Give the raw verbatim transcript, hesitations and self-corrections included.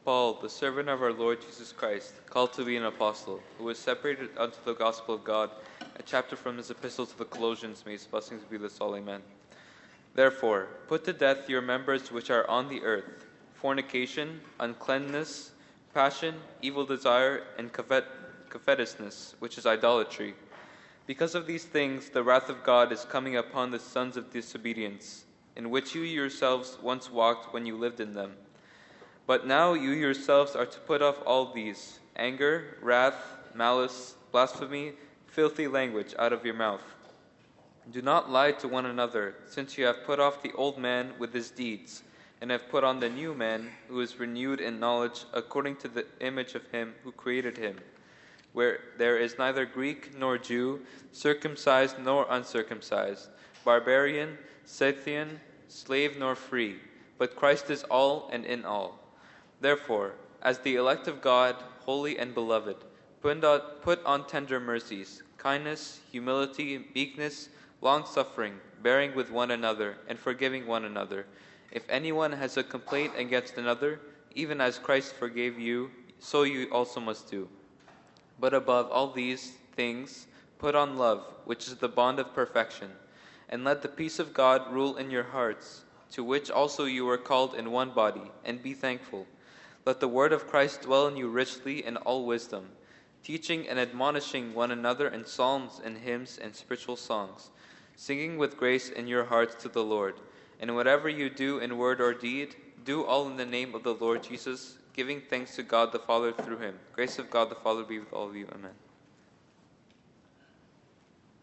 Paul, the servant of our Lord Jesus Christ, called to be an apostle, who was separated unto the gospel of God, a chapter from his epistle to the Colossians, may his blessings be with us all, amen. Therefore, put to death your members which are on the earth, fornication, uncleanness, passion, evil desire, and covet- covetousness, which is idolatry. Because of these things the wrath of God is coming upon the sons of disobedience, in which you yourselves once walked when you lived in them. But now you yourselves are to put off all these: anger, wrath, malice, blasphemy, filthy language out of your mouth. Do not lie to one another, since you have put off the old man with his deeds, and have put on the new man, who is renewed in knowledge according to the image of him who created him, where there is neither Greek nor Jew, circumcised nor uncircumcised, barbarian, Scythian, slave nor free, but Christ is all and in all. Therefore, as the elect of God, holy and beloved, put on, put on tender mercies, kindness, humility, meekness, long-suffering, bearing with one another, and forgiving one another. If anyone has a complaint against another, even as Christ forgave you, so you also must do. But above all these things, put on love, which is the bond of perfection, and let the peace of God rule in your hearts, to which also you were called in one body, and be thankful. Let the word of Christ dwell in you richly in all wisdom, teaching and admonishing one another in psalms and hymns and spiritual songs, singing with grace in your hearts to the Lord. And whatever you do in word or deed, do all in the name of the Lord Jesus, giving thanks to God the Father through him. Grace of God the Father be with all of you. Amen.